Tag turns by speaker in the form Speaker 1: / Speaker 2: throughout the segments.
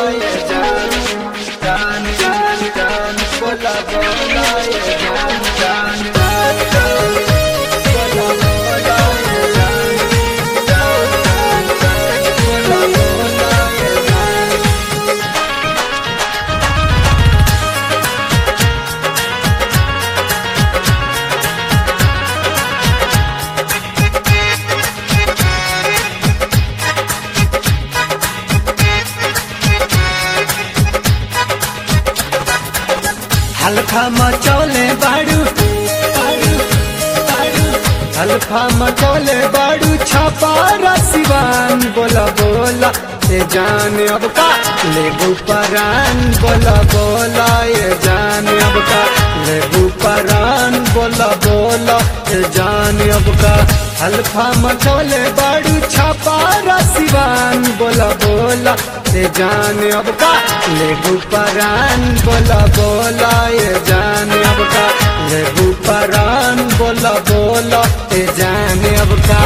Speaker 1: ये जान जान जान जान बोला बोला ये जान जान जान जान बोला बोला ये जान जान जान जान बोला बोला ये जान। हल्फा मचौले बाड़ू हल्फा मचौले बाड़ू छापा रसिवान बोला बोला ये जान अब का लेबू परान बोला बोला ये जान अब का लेबू परान बोला बोला ये जान अब का हल्फा मचौले बाड़ू छापा रसिवान बोला बोला ये जान अब का लेबू परान बोला बोला ये जान अब का लेबू परान बोला बोला ये जान अब का।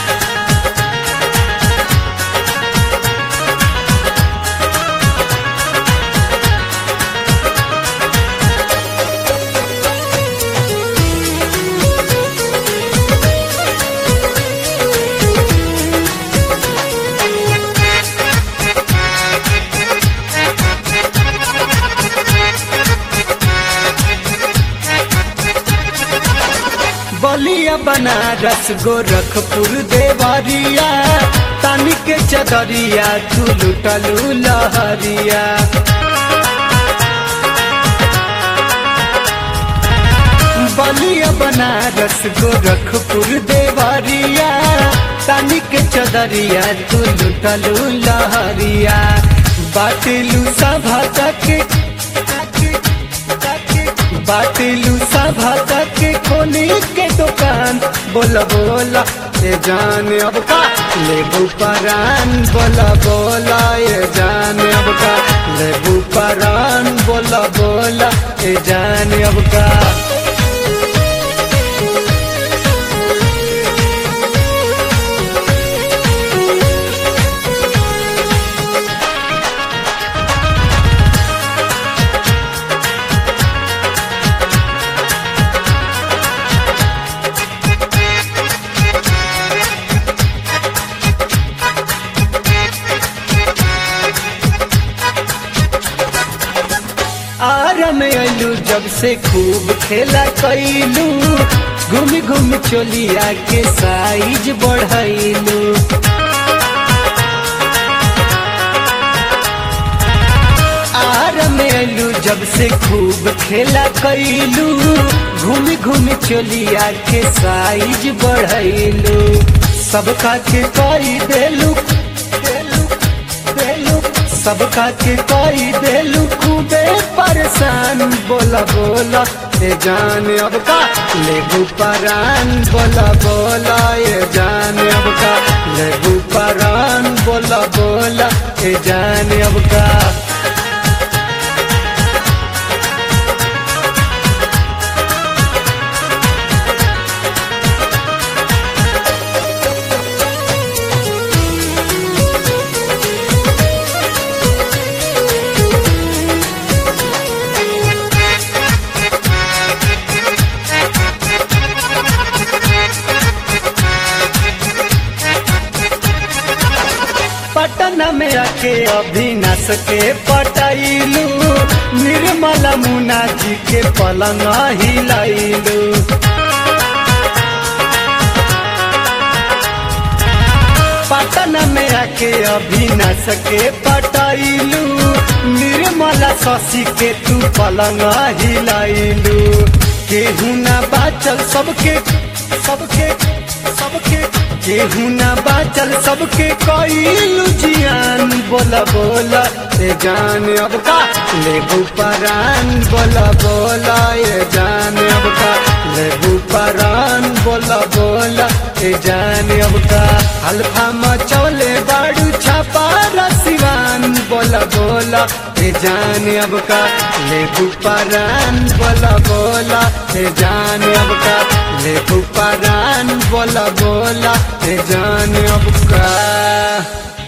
Speaker 1: बलिया बनारस गोरखपुर देवरिया तानी के चदरिया तू लुटलू लहरिया। बलिया बनारस गोरखपुर देवरिया तानी के चदरिया तू लुटलू लहरिया। बाटलू सभा तक बाटलू सभा तक खोली के दुकान बोला बोला ये जान अब का लेबू परान बोला बोला ये जान अब का लेबू परान बोला बोला ये जान अब का। आरा में अलू जब से खूब खेला कैलू घूम घूम चोलिया के साइज बढ़ैलू। आरा में अलू जब से खूब खेला कैलू घूम घूम चोलिया के साइज बढ़ैलू। सबका के कई देलू सबका के कई देलू खूबे परेशान बोला बोला ये जान अब का लेबू परान बोला बोला ये जान अब का लेबू परान बोला बोला ये जान अब का। पटना में आके अभिनाश के पटाइलू निर्मला मुना जी के पलंग हिलाइलू। पटना में आके अभिनाश के पटाइलू निर्मला शशि के तू पलंग हिलाइलू। केहू ना बाचल सबके सबके सबके केहू ना बाचल सबके कईलू जियान बोला बोला ये जान अब का लेबू परान बोला बोला ये जान अब का लेबू परान बोला बोला ये जान अब का। हल्फा मचौले बाड़ू छापा रसिवान बोला बोला ये जान अब का लेबू परान बोला बोला ये जान अब का लेबू परान बोला बोला ये जान अब का।